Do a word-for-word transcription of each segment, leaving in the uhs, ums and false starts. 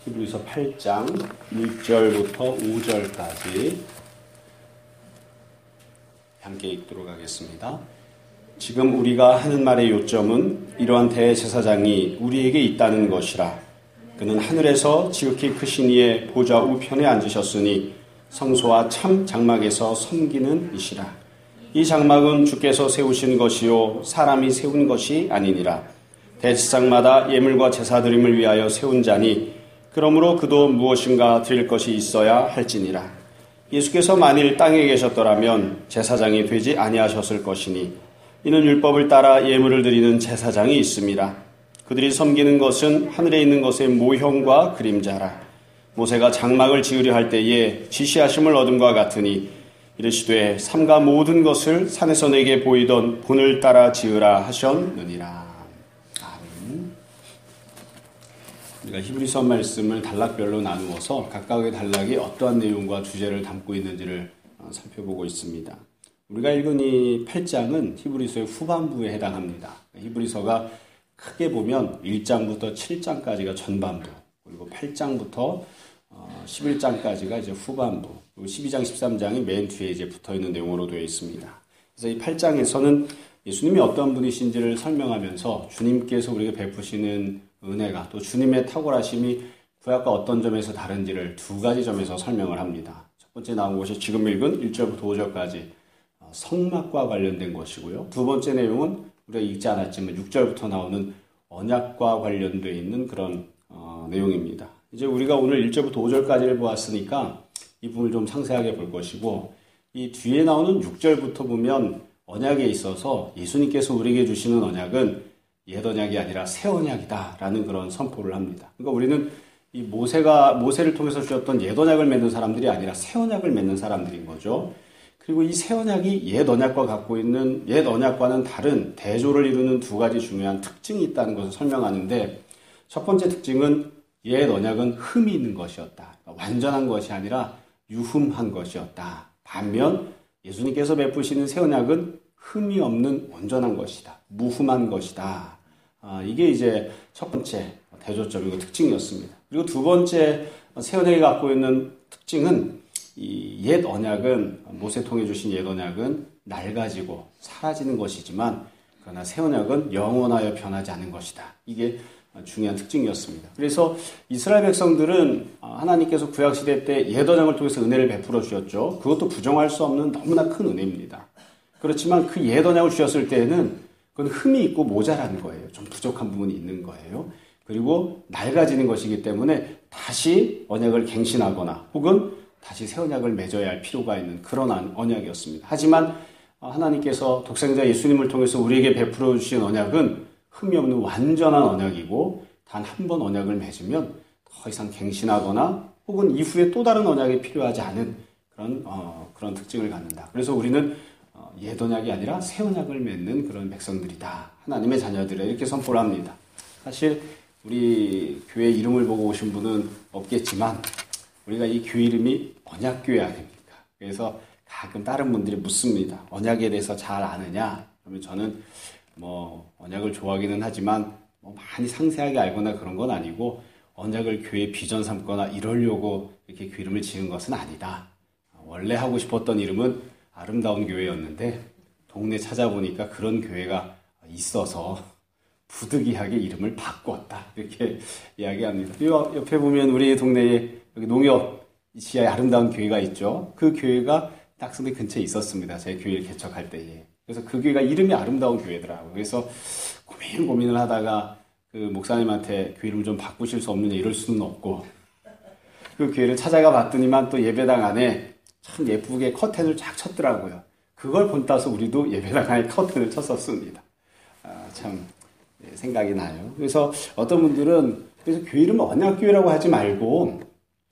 히브리서 팔 장 일 절부터 오 절까지 함께 읽도록 하겠습니다. 지금 우리가 하는 말의 요점은 이러한 대제사장이 우리에게 있다는 것이라. 그는 하늘에서 지극히 크신 이의 보좌 우편에 앉으셨으니 성소와 참 장막에서 섬기는 이시라. 이 장막은 주께서 세우신 것이요 사람이 세운 것이 아니니라. 대제사장마다 예물과 제사드림을 위하여 세운 자니 그러므로 그도 무엇인가 드릴 것이 있어야 할지니라. 예수께서 만일 땅에 계셨더라면 제사장이 되지 아니하셨을 것이니 이는 율법을 따라 예물을 드리는 제사장이 있음이라. 그들이 섬기는 것은 하늘에 있는 것의 모형과 그림자라. 모세가 장막을 지으려 할 때에 지시하심을 얻음과 같으니 이르시되 삼가 모든 것을 산에서 내게 보이던 본을 따라 지으라 하셨느니라. 아멘. 우리가 히브리서 말씀을 단락별로 나누어서 각각의 단락이 어떠한 내용과 주제를 담고 있는지를 살펴보고 있습니다. 우리가 읽은 이 팔 장은 히브리서의 후반부에 해당합니다. 히브리서가 크게 보면 일 장부터 칠 장까지가 전반부, 그리고 팔 장부터 십일 장까지가 이제 후반부, 그리고 십이 장, 십삼 장이 맨 뒤에 이제 붙어 있는 내용으로 되어 있습니다. 그래서 이 팔 장에서는 예수님이 어떤 분이신지를 설명하면서 주님께서 우리에게 베푸시는 은혜가 또 주님의 탁월하심이 구약과 어떤 점에서 다른지를 두 가지 점에서 설명을 합니다. 첫 번째 나온 것이 지금 읽은 일 절부터 오 절까지 성막과 관련된 것이고요. 두 번째 내용은 우리가 읽지 않았지만 육 절부터 나오는 언약과 관련되어 있는 그런 어, 내용입니다. 이제 우리가 오늘 일 절부터 오 절까지를 보았으니까 이 부분을 좀 상세하게 볼 것이고, 이 뒤에 나오는 육 절부터 보면 언약에 있어서 예수님께서 우리에게 주시는 언약은 옛 언약이 아니라 새 언약이다라는 그런 선포를 합니다. 그러니까 우리는 이 모세가 모세를 통해서 주셨던 옛 언약을 맺는 사람들이 아니라 새 언약을 맺는 사람들인 거죠. 그리고 이 새 언약이 옛 언약과 갖고 있는 옛 언약과는 다른 대조를 이루는 두 가지 중요한 특징이 있다는 것을 설명하는데, 첫 번째 특징은 옛 언약은 흠이 있는 것이었다. 그러니까 완전한 것이 아니라 유흠한 것이었다. 반면 예수님께서 베푸시는 새 언약은 흠이 없는 온전한 것이다. 무흠한 것이다. 아, 이게 이제 첫 번째 대조점이고 특징이었습니다. 그리고 두 번째 새 언약이 갖고 있는 특징은 이 옛 언약은, 모세 통해 주신 옛 언약은 낡아지고 사라지는 것이지만, 그러나 새 언약은 영원하여 변하지 않는 것이다. 이게 중요한 특징이었습니다. 그래서 이스라엘 백성들은 하나님께서 구약시대 때 옛 언약을 통해서 은혜를 베풀어 주셨죠. 그것도 부정할 수 없는 너무나 큰 은혜입니다. 그렇지만 그 옛 언약을 주셨을 때에는 그건 흠이 있고 모자란 거예요. 좀 부족한 부분이 있는 거예요. 그리고 낡아지는 것이기 때문에 다시 언약을 갱신하거나 혹은 다시 새 언약을 맺어야 할 필요가 있는 그런 언약이었습니다. 하지만 하나님께서 독생자 예수님을 통해서 우리에게 베풀어 주신 언약은 흠이 없는 완전한 언약이고, 단 한 번 언약을 맺으면 더 이상 갱신하거나 혹은 이후에 또 다른 언약이 필요하지 않은 그런 어, 그런 특징을 갖는다. 그래서 우리는 어, 옛 언약이 아니라 새 언약을 맺는 그런 백성들이다. 하나님의 자녀들이라 이렇게 선포를 합니다. 사실 우리 교회 이름을 보고 오신 분은 없겠지만 우리가 이 교회 이름이 언약교회 아닙니까? 그래서 가끔 다른 분들이 묻습니다. 언약에 대해서 잘 아느냐? 그러면 저는 뭐 언약을 좋아하기는 하지만 뭐 많이 상세하게 알거나 그런 건 아니고, 언약을 교회 비전 삼거나 이러려고 이렇게 그 이름을 지은 것은 아니다. 원래 하고 싶었던 이름은 아름다운 교회였는데 동네 찾아보니까 그런 교회가 있어서 부득이하게 이름을 바꿨다. 이렇게 이야기합니다. 요 옆에 보면 우리 동네에 여기 농협 지하에 아름다운 교회가 있죠. 그 교회가 딱선대 근처에 있었습니다. 제 교회를 개척할 때에. 그래서 그 교회가 이름이 아름다운 교회더라고요. 그래서 고민 고민을 하다가 그 목사님한테 교회 이름을 좀 바꾸실 수 없느냐, 이럴 수는 없고, 그 교회를 찾아가 봤더니만 또 예배당 안에 참 예쁘게 커튼을 쫙 쳤더라고요. 그걸 본따서 우리도 예배당 안에 커튼을 쳤었습니다. 아, 참 생각이 나요. 그래서 어떤 분들은 그래서 교회 이름을 언약교회라고 하지 말고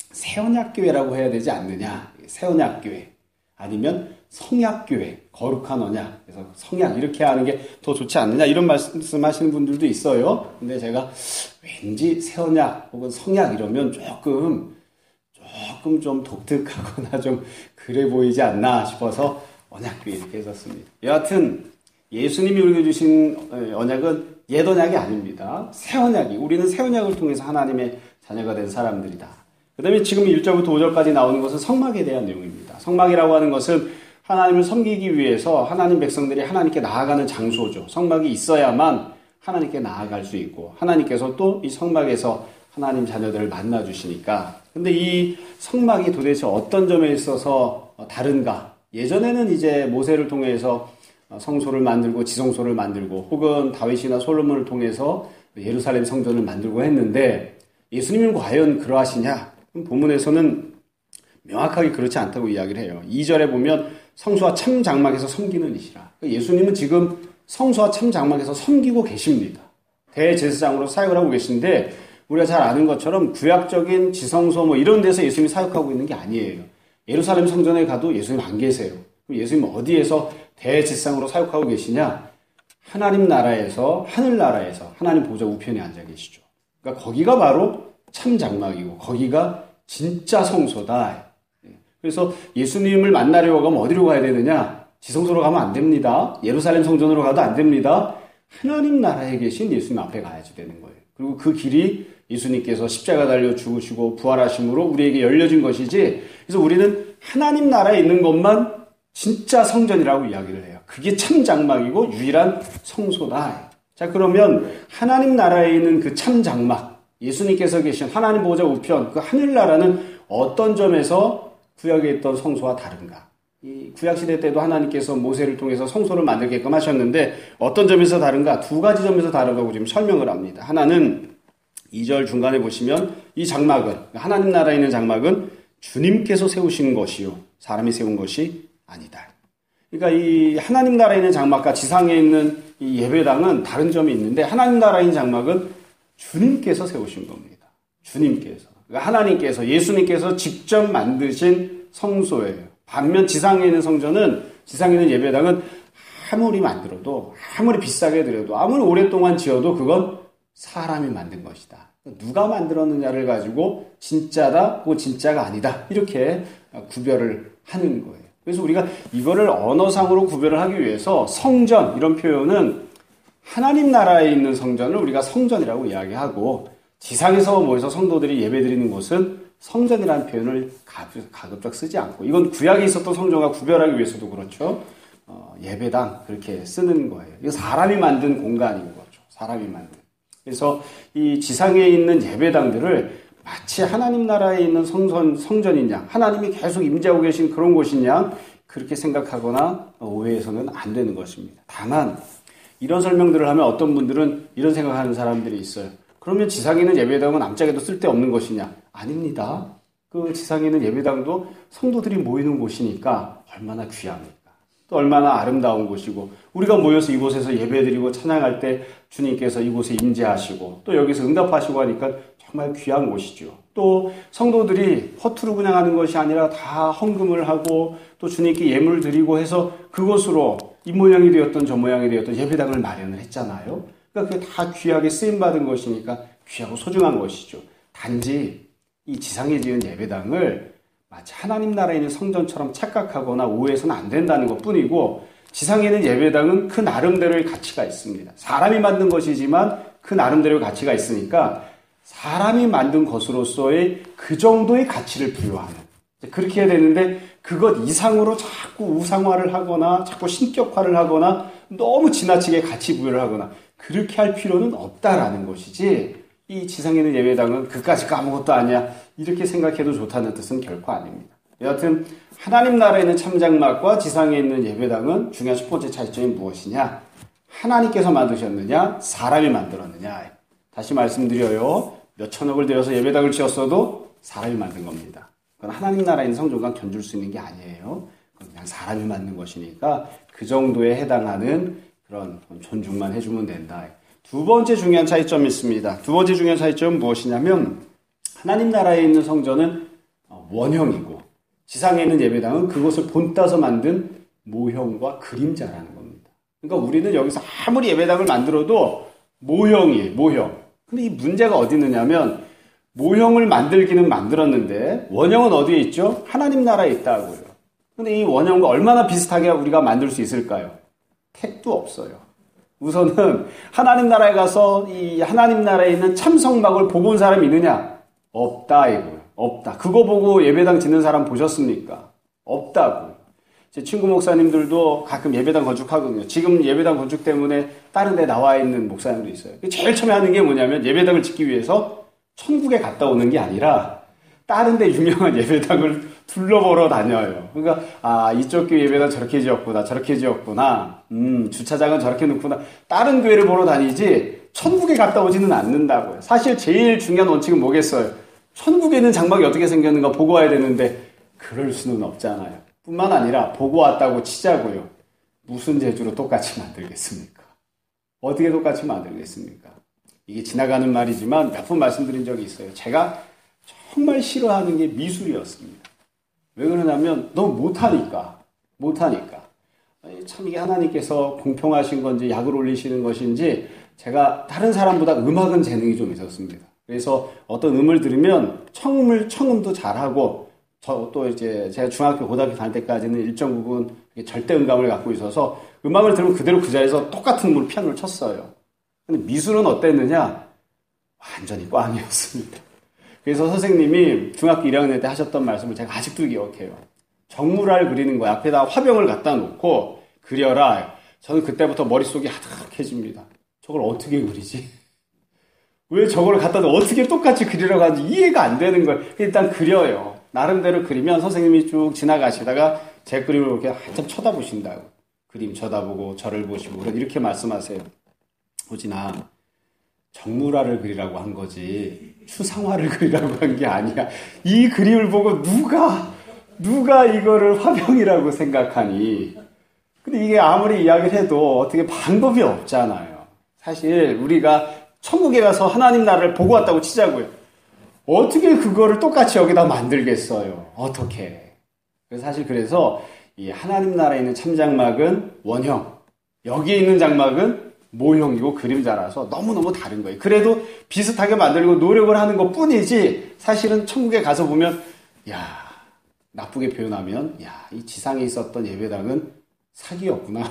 새언약교회라고 해야 되지 않느냐. 새언약교회 아니면 성약교회, 거룩한 언약, 그래서 성약 이렇게 하는 게 더 좋지 않느냐, 이런 말씀하시는 분들도 있어요. 근데 제가 왠지 새언약 혹은 성약 이러면 조금 조금 좀 독특하거나 좀 그래 보이지 않나 싶어서 언약교회 이렇게 했었습니다. 여하튼 예수님이 우리에게 주신 언약은 옛 언약이 아닙니다. 새 언약이. 우리는 새 언약을 통해서 하나님의 자녀가 된 사람들이다. 그 다음에 지금 일 절부터 오 절까지 나오는 것은 성막에 대한 내용입니다. 성막이라고 하는 것은 하나님을 섬기기 위해서 하나님 백성들이 하나님께 나아가는 장소죠. 성막이 있어야만 하나님께 나아갈 수 있고 하나님께서 또 이 성막에서 하나님 자녀들을 만나 주시니까. 근데 이 성막이 도대체 어떤 점에 있어서 다른가? 예전에는 이제 모세를 통해서 성소를 만들고 지성소를 만들고 혹은 다윗이나 솔로몬을 통해서 예루살렘 성전을 만들고 했는데 예수님은 과연 그러하시냐? 본문에서는 명확하게 그렇지 않다고 이야기를 해요. 이 절에 보면 성소와 참 장막에서 섬기는 이시라. 예수님은 지금 성소와 참 장막에서 섬기고 계십니다. 대제사장으로 사역을 하고 계신데 우리가 잘 아는 것처럼 구약적인 지성소 뭐 이런 데서 예수님이 사역하고 있는 게 아니에요. 예루살렘 성전에 가도 예수님 안 계세요. 그럼 예수님 어디에서 대제사장으로 사역하고 계시냐? 하나님 나라에서, 하늘나라에서 하나님 보좌 우편에 앉아 계시죠. 그러니까 거기가 바로 참 장막이고 거기가 진짜 성소다. 그래서 예수님을 만나려고 하면 어디로 가야 되느냐? 지성소로 가면 안 됩니다. 예루살렘 성전으로 가도 안 됩니다. 하나님 나라에 계신 예수님 앞에 가야지 되는 거예요. 그리고 그 길이 예수님께서 십자가 달려 죽으시고 부활하심으로 우리에게 열려진 것이지. 그래서 우리는 하나님 나라에 있는 것만 진짜 성전이라고 이야기를 해요. 그게 참 장막이고 유일한 성소다. 자, 그러면 하나님 나라에 있는 그 참 장막, 예수님께서 계신 하나님 보좌 우편, 그 하늘나라는 어떤 점에서 구약에 있던 성소와 다른가? 이 구약시대 때도 하나님께서 모세를 통해서 성소를 만들게끔 하셨는데 어떤 점에서 다른가? 두 가지 점에서 다르다고 지금 설명을 합니다. 하나는 이 절 중간에 보시면 이 장막은, 하나님 나라에 있는 장막은 주님께서 세우신 것이요 사람이 세운 것이 아니다. 그러니까 이 하나님 나라에 있는 장막과 지상에 있는 이 예배당은 다른 점이 있는데 하나님 나라에 있는 장막은 주님께서 세우신 겁니다. 주님께서. 그러니까 하나님께서, 예수님께서 직접 만드신 성소예요. 반면 지상에 있는 성전은, 지상에 있는 예배당은 아무리 만들어도, 아무리 비싸게 들여도, 아무리 오랫동안 지어도 그건 사람이 만든 것이다. 누가 만들었느냐를 가지고 진짜다, 그거 진짜가 아니다. 이렇게 구별을 하는 거예요. 그래서 우리가 이거를 언어상으로 구별을 하기 위해서 성전, 이런 표현은 하나님 나라에 있는 성전을 우리가 성전이라고 이야기하고 지상에서 모여서 성도들이 예배드리는 곳은 성전이라는 표현을 가급적 쓰지 않고, 이건 구약에 있었던 성전과 구별하기 위해서도 그렇죠. 어, 예배당 그렇게 쓰는 거예요. 이거 사람이 만든 공간인 거죠. 사람이 만든. 그래서 이 지상에 있는 예배당들을 마치 하나님 나라에 있는 성전, 성전이냐, 하나님이 계속 임재하고 계신 그런 곳이냐, 그렇게 생각하거나 오해해서는 안 되는 것입니다. 다만 이런 설명들을 하면 어떤 분들은 이런 생각하는 사람들이 있어요. 그러면 지상에 있는 예배당은 암짝에도 쓸데없는 것이냐? 아닙니다. 그 지상에 있는 예배당도 성도들이 모이는 곳이니까 얼마나 귀합니까? 또 얼마나 아름다운 곳이고, 우리가 모여서 이곳에서 예배드리고 찬양할 때 주님께서 이곳에 임재하시고 또 여기서 응답하시고 하니까 정말 귀한 곳이죠. 또 성도들이 허투루 그냥 하는 것이 아니라 다 헌금을 하고 또 주님께 예물을 드리고 해서 그곳으로 이 모양이 되었던 저 모양이 되었던 예배당을 마련을 했잖아요. 그러니까 그게 다 귀하게 쓰임받은 것이니까 귀하고 소중한 것이죠. 단지 이 지상에 지은 예배당을 마치 하나님 나라에 있는 성전처럼 착각하거나 오해해서는 안 된다는 것뿐이고, 지상에 있는 예배당은 그 나름대로의 가치가 있습니다. 사람이 만든 것이지만 그 나름대로의 가치가 있으니까 사람이 만든 것으로서의 그 정도의 가치를 부여하는, 그렇게 해야 되는데 그것 이상으로 자꾸 우상화를 하거나 자꾸 신격화를 하거나 너무 지나치게 가치 부여를 하거나 그렇게 할 필요는 없다라는 것이지, 이 지상에 있는 예배당은 그까짓 거 아무것도 아니야 이렇게 생각해도 좋다는 뜻은 결코 아닙니다. 여하튼 하나님 나라에 있는 참장막과 지상에 있는 예배당은 중요한 첫 번째 차이점이 무엇이냐? 하나님께서 만드셨느냐? 사람이 만들었느냐? 다시 말씀드려요. 몇 천억을 들여서 예배당을 지었어도 사람이 만든 겁니다. 그건 하나님 나라에 있는 성전과 견줄 수 있는 게 아니에요. 그냥 사람이 만든 것이니까 그 정도에 해당하는 그런 존중만 해주면 된다. 두 번째 중요한 차이점이 있습니다. 두 번째 중요한 차이점은 무엇이냐면, 하나님 나라에 있는 성전은 원형이고 지상에 있는 예배당은 그것을 본따서 만든 모형과 그림자라는 겁니다. 그러니까 우리는 여기서 아무리 예배당을 만들어도 모형이에요. 모형. 근데 이 문제가 어디 있느냐면, 모형을 만들기는 만들었는데 원형은 어디에 있죠? 하나님 나라에 있다고요. 근데 이 원형과 얼마나 비슷하게 우리가 만들 수 있을까요? 택도 없어요. 우선은 하나님 나라에 가서 이 하나님 나라에 있는 참성막을 보고 온 사람이 있느냐? 없다 이거예요. 없다. 그거 보고 예배당 짓는 사람 보셨습니까? 없다고. 제 친구 목사님들도 가끔 예배당 건축하거든요. 지금 예배당 건축 때문에 다른 데 나와 있는 목사님도 있어요. 제일 처음에 하는 게 뭐냐면 예배당을 짓기 위해서 천국에 갔다 오는 게 아니라 다른 데 유명한 예배당을 둘러보러 다녀요. 그러니까 아 이쪽 교회 예배당 저렇게 지었구나 저렇게 지었구나 음 주차장은 저렇게 놓구나 다른 교회를 보러 다니지 천국에 갔다 오지는 않는다고요. 사실 제일 중요한 원칙은 뭐겠어요? 천국에 있는 장막이 어떻게 생겼는가 보고 와야 되는데 그럴 수는 없잖아요. 뿐만 아니라 보고 왔다고 치자고요. 무슨 재주로 똑같이 만들겠습니까? 어떻게 똑같이 만들겠습니까? 이게 지나가는 말이지만 몇 번 말씀드린 적이 있어요. 제가 정말 싫어하는 게 미술이었습니다. 왜 그러냐면 너무 못하니까. 못하니까. 참 이게 하나님께서 공평하신 건지 약을 올리시는 것인지 제가 다른 사람보다 음악은 재능이 좀 있었습니다. 그래서 어떤 음을 들으면 청음을 청음도 잘하고 저 또 이제 제가 중학교 고등학교 다닐 때까지는 일정 부분 절대 음감을 갖고 있어서 음악을 들으면 그대로 그 자리에서 똑같은 음으로 피아노를 쳤어요. 근데 미술은 어땠느냐? 완전히 꽝이었습니다. 그래서 선생님이 중학교 일 학년 때 하셨던 말씀을 제가 아직도 기억해요. 정물알 그리는 거야. 앞에다 화병을 갖다 놓고 그려라. 저는 그때부터 머릿속이 하득해집니다. 저걸 어떻게 그리지? 왜 저걸 갖다 놔 어떻게 똑같이 그리라고 하는지 이해가 안 되는 거예요. 일단 그려요. 나름대로 그리면 선생님이 쭉 지나가시다가 제 그림을 이렇게 한참 쳐다보신다고. 그림 쳐다보고 저를 보시고 이렇게 말씀하세요. 호진아, 정물화를 그리라고 한 거지 추상화를 그리라고 한 게 아니야. 이 그림을 보고 누가 누가 이거를 화병이라고 생각하니. 근데 이게 아무리 이야기를 해도 어떻게 방법이 없잖아요. 사실 우리가 천국에 가서 하나님 나라를 보고 왔다고 치자고요. 어떻게 그거를 똑같이 여기다 만들겠어요? 어떻게? 그래서 사실 그래서 이 하나님 나라에 있는 참장막은 원형, 여기에 있는 장막은 모형이고 그림자라서 너무너무 다른 거예요. 그래도 비슷하게 만들고 노력을 하는 것 뿐이지 사실은 천국에 가서 보면 야, 나쁘게 표현하면 야, 이 지상에 있었던 예배당은 사기였구나.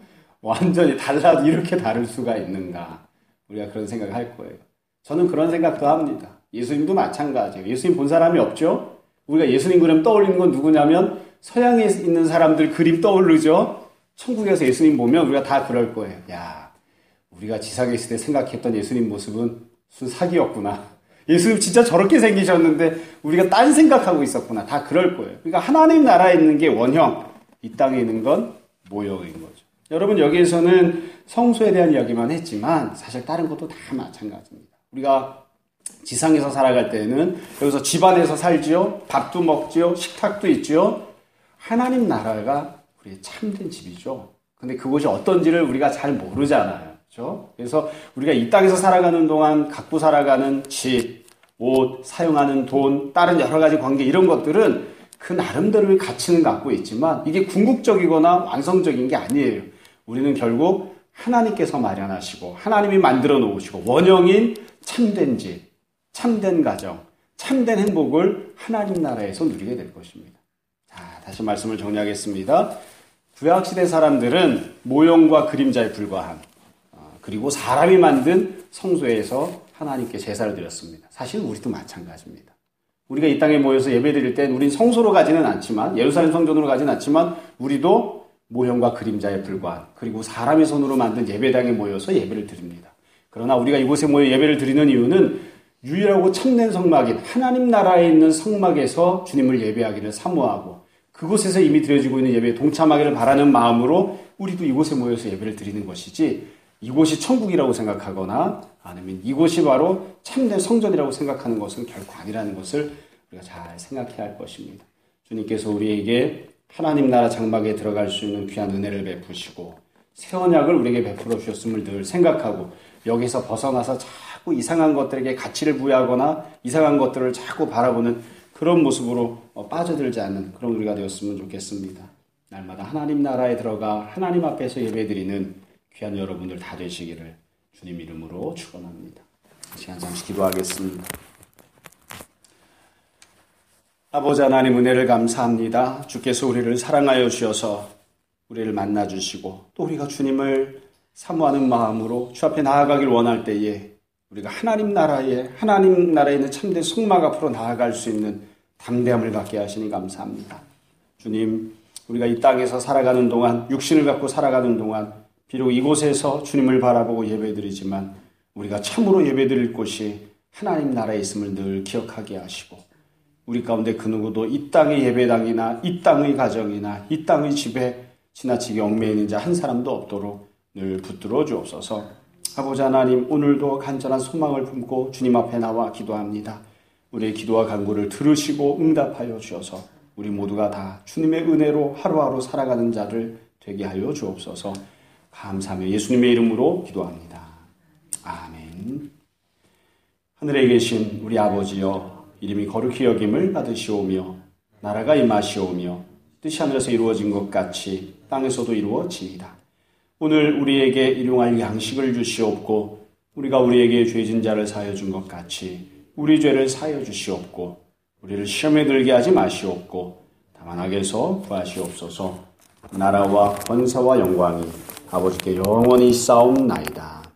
완전히 달라도 이렇게 다를 수가 있는가. 우리가 그런 생각을 할 거예요. 저는 그런 생각도 합니다. 예수님도 마찬가지예요. 예수님 본 사람이 없죠? 우리가 예수님 그림 떠올리는 건 누구냐면 서양에 있는 사람들 그림 떠오르죠? 천국에서 예수님 보면 우리가 다 그럴 거예요. 야, 우리가 지상에 있을 때 생각했던 예수님 모습은 무슨 사기였구나. 예수님 진짜 저렇게 생기셨는데 우리가 딴 생각하고 있었구나. 다 그럴 거예요. 그러니까 하나님 나라에 있는 게 원형, 이 땅에 있는 건 모형인 거죠. 여러분 여기에서는 성소에 대한 이야기만 했지만 사실 다른 것도 다 마찬가지입니다. 우리가 지상에서 살아갈 때는 여기서 집안에서 살지요. 밥도 먹지요. 식탁도 있지요. 하나님 나라가 우리의 참된 집이죠. 근데 그것이 어떤지를 우리가 잘 모르잖아요. 그렇죠? 그래서 우리가 이 땅에서 살아가는 동안 갖고 살아가는 집, 옷, 사용하는 돈, 다른 여러 가지 관계 이런 것들은 그 나름대로의 가치는 갖고 있지만 이게 궁극적이거나 완성적인 게 아니에요. 우리는 결국 하나님께서 마련하시고 하나님이 만들어 놓으시고 원형인 참된 집, 참된 가정, 참된 행복을 하나님 나라에서 누리게 될 것입니다. 자, 다시 말씀을 정리하겠습니다. 구약시대 사람들은 모형과 그림자에 불과한 그리고 사람이 만든 성소에서 하나님께 제사를 드렸습니다. 사실 우리도 마찬가지입니다. 우리가 이 땅에 모여서 예배드릴 땐 우린 성소로 가지는 않지만 예루살렘 성전으로 가지는 않지만 우리도 모형과 그림자에 불과한 그리고 사람의 손으로 만든 예배당에 모여서 예배를 드립니다. 그러나 우리가 이곳에 모여 예배를 드리는 이유는 유일하고 참된 성막인 하나님 나라에 있는 성막에서 주님을 예배하기를 사모하고 그곳에서 이미 드려지고 있는 예배에 동참하기를 바라는 마음으로 우리도 이곳에 모여서 예배를 드리는 것이지 이곳이 천국이라고 생각하거나 아니면 이곳이 바로 참된 성전이라고 생각하는 것은 결코 아니라는 것을 우리가 잘 생각해야 할 것입니다. 주님께서 우리에게 하나님 나라 장막에 들어갈 수 있는 귀한 은혜를 베푸시고 새 언약을 우리에게 베풀어 주셨음을 늘 생각하고 여기서 벗어나서 자꾸 이상한 것들에게 가치를 부여하거나 이상한 것들을 자꾸 바라보는 그런 모습으로 빠져들지 않는 그런 우리가 되었으면 좋겠습니다. 날마다 하나님 나라에 들어가 하나님 앞에서 예배드리는 귀한 여러분들 다 되시기를 주님 이름으로 축원합니다. 시간 잠시 기도하겠습니다. 아버지 하나님 은혜를 감사합니다. 주께서 우리를 사랑하여 주셔서 우리를 만나주시고 또 우리가 주님을 사모하는 마음으로 주 앞에 나아가길 원할 때에 우리가 하나님 나라에 하나님 나라에 있는 참된 속막 앞으로 나아갈 수 있는 담대함을 갖게 하시니 감사합니다. 주님, 우리가 이 땅에서 살아가는 동안, 육신을 갖고 살아가는 동안 비록 이곳에서 주님을 바라보고 예배드리지만 우리가 참으로 예배드릴 곳이 하나님 나라에 있음을 늘 기억하게 하시고, 우리 가운데 그 누구도 이 땅의 예배당이나 이 땅의 가정이나 이 땅의 집에 지나치게 얽매여 있는 자 한 사람도 없도록 늘 붙들어 주옵소서. 아버지 하나님, 오늘도 간절한 소망을 품고 주님 앞에 나와 기도합니다. 우리의 기도와 간구를 들으시고 응답하여 주셔서 우리 모두가 다 주님의 은혜로 하루하루 살아가는 자를 되게 하여 주옵소서. 감사하며 예수님의 이름으로 기도합니다. 아멘. 하늘에 계신 우리 아버지여, 이름이 거룩히 여김을 받으시오며 나라가 임하시오며 뜻이 하늘에서 이루어진 것 같이 땅에서도 이루어지이다. 오늘 우리에게 일용할 양식을 주시옵고 우리가 우리에게 죄진 자를 사하여 준 것 같이 우리 죄를 사하여 주시옵고 우리를 시험에 들게 하지 마시옵고 다만 악에서 구하시옵소서. 나라와 권세와 영광이 아버지께 영원히 싸움나이다.